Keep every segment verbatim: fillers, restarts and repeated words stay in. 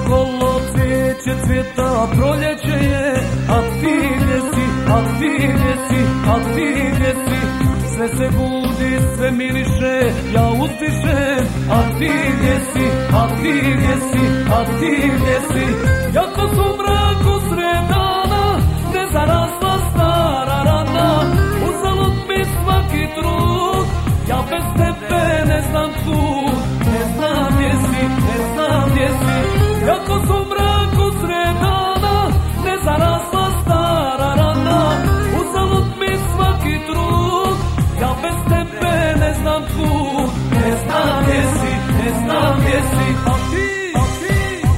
okolo cvijeće cvjeta, proljeće je, a ti gdje si, a ti gdje si, a ti gdje si. Sve se budi, sve miriše, ja uzdišem, a ti gdje si, a ti gdje si, a ti gdje si. Jako su mrak usred dana, nezarasla stara rana, uzalud mi svaki trud, ja bez tebe ne znam kud, ne znam gdje si, ne znam gdje si. Jako su mrak usred dana, nezarasla stara rana, uzalud mi svaki trud, ja bez tebe ne znam kud, ne znam gdje si, ne znam gdje si. A ti, a ti,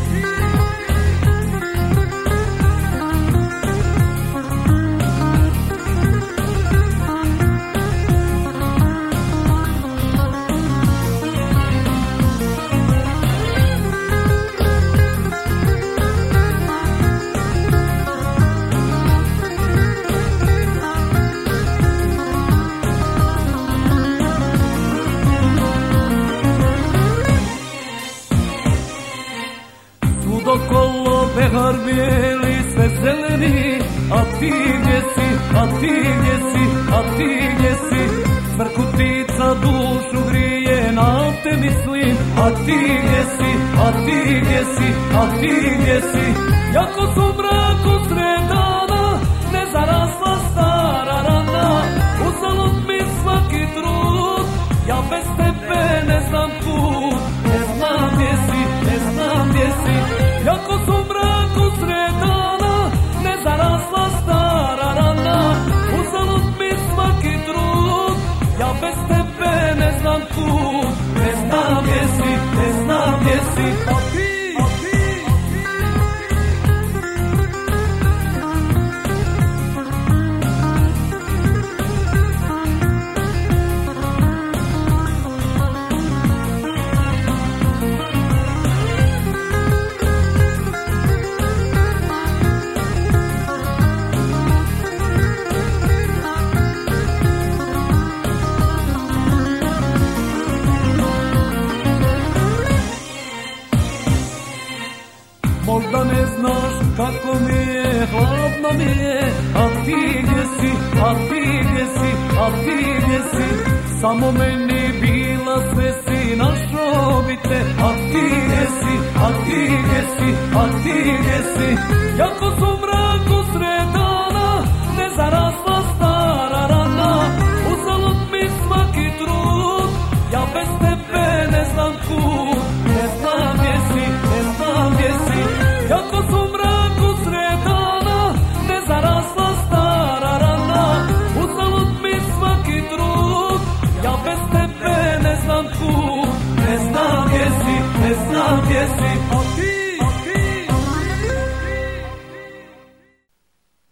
okolo behar bijeli, sve zeleni, a ti gdje si, a ti gdje si, a ti gdje si. Smrkutica dušu grije, na te mislim, a ti gdje si, a ti gdje si, a ti gdje si. Jako su mrak usred dana, nezarasla stara rana, uzalud mi svaki trud, ja bez tebe ne znam kud, ne znam gdje si, ne znam gdje si. Jako su mrak usred dana, nezarasla stara rana, uzalud mi svaki trud, ja bez tebe ne znam kud, ne znam gdje si, ne znam gdje si. A ti, a ti, možda ne znaš kako mi je, hladno mi je, a ti gdje si, a ti gdje si, a ti gdje si. Samo meni bila sve si, našao bi te, a ti gdje si, a ti gdje si, a ti gdje si. Jako su mrak usred dana, nezarasla stara rana, uzalud mi svaki trud, ja bez tebe ne znam kud, ne znam gdje si, ne znam gdje si. Jako su mrak usred dana, nezarasla stara rana, uzalud mi svaki trud, ja bez tebe ne znam kud, ne znam gdje si, ne znam gdje si. A ti